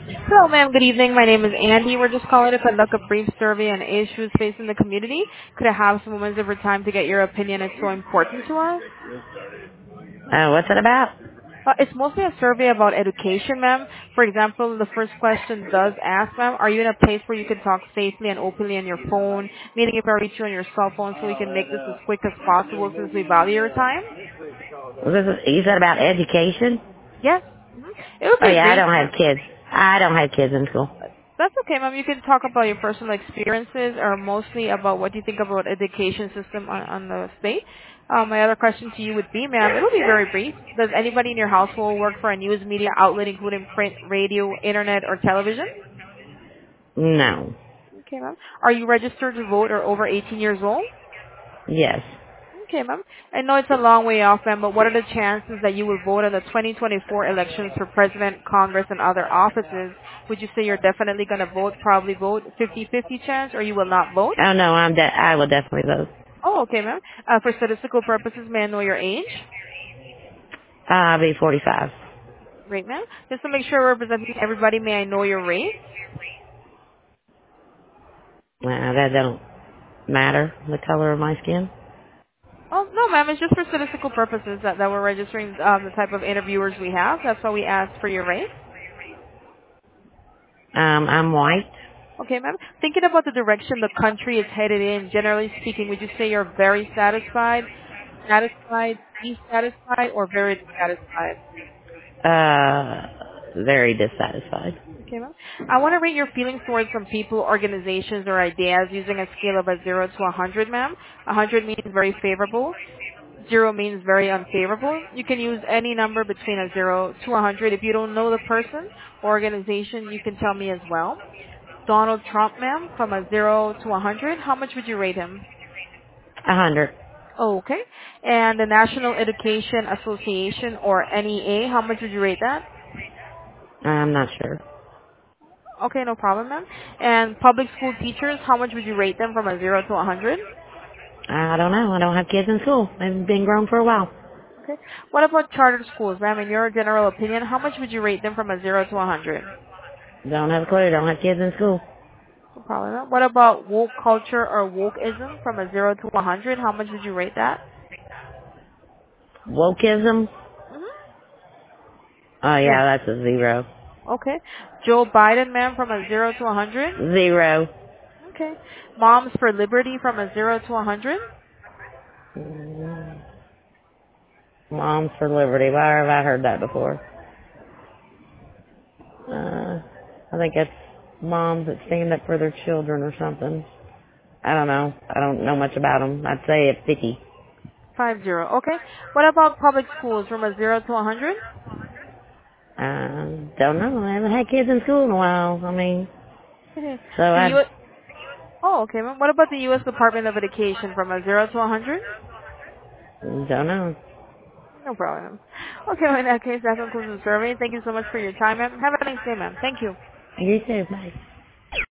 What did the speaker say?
Hello, ma'am. Good evening. My name is Andy. We're just calling to conduct a brief survey on issues facing the community. Could I have some moments of your time to get your opinion? It's so important to us. What's it about? It's mostly a survey about education, ma'am. For example, the first question does ask, ma'am, are you in a place where you can talk safely and openly on your phone, meaning if I reach you on your cell phone so we can make this as quick as possible since we value your time? You said about education? Yes. It would Oh be yeah, I brief. don't have kids. I don't have kids in school. That's okay, ma'am. You can talk about your personal experiences or mostly about what you think about education system on the state. My other question to you would be, ma'am, it'll be very brief. Does anybody in your household work for a news media outlet including print, radio, internet, or television? No. Okay, ma'am. Are you registered to vote or over 18 years old? Yes. Okay, ma'am. I know it's a long way off, ma'am, but what are the chances that you will vote in the 2024 elections for president, Congress, and other offices? Would you say you're definitely going to vote, probably vote, 50-50 chance, or you will not vote? Oh no, I will definitely vote. Oh, okay, ma'am. For statistical purposes, may I know your age? I'll be 45. Great, ma'am. Just to make sure we're representing everybody, may I know your race? That don't matter, the color of my skin. Oh, no, ma'am. It's just for statistical purposes that we're registering the type of interviewers we have. That's why we asked for your race. I'm white. Okay, ma'am. Thinking about the direction the country is headed in, generally speaking, would you say you're very satisfied, dissatisfied, or very dissatisfied? Very dissatisfied. Okay, ma'am. I want to rate your feelings towards some people, organizations, or ideas using a scale of a 0 to 100, ma'am. 100 means very favorable. 0 means very unfavorable. You can use any number between a 0 to 100. If you don't know the person or organization, you can tell me as well. Donald Trump, ma'am, from a 0 to 100, how much would you rate him? 100. Oh, okay. And the National Education Association, or NEA, how much would you rate that? I'm not sure. Okay, no problem, ma'am. And public school teachers, how much would you rate them from a 0 to 100? I don't know. I don't have kids in school. They've been grown for a while. Okay. What about charter schools, ma'am? In your general opinion, how much would you rate them from a 0 to 100? Don't have a clue. Don't have kids in school. No problem, ma'am. What about woke culture or wokeism from a 0 to 100? How much would you rate that? Wokeism? Mm-hmm. Oh Yes. yeah, that's a 0. Okay. Joe Biden, ma'am, from a 0 to 100? 0. Okay. Moms for Liberty from a 0 to 100? Moms for Liberty. Why have I heard that before? I think that's moms that stand up for their children or something. I don't know. I don't know much about them. I'd say it's 50. 50. Okay. What about public schools from a 0 to 100? Don't know. I haven't had kids in school in a while. I mean, Okay. so The I U.S. Oh, okay, ma'am. What about the U.S. Department of Education from a 0 to 100? don't know. No problem. Okay, well, in that case, that concludes the survey. Thank you so much for your time, ma'am. Have a nice day, ma'am. Thank you. You too. Bye.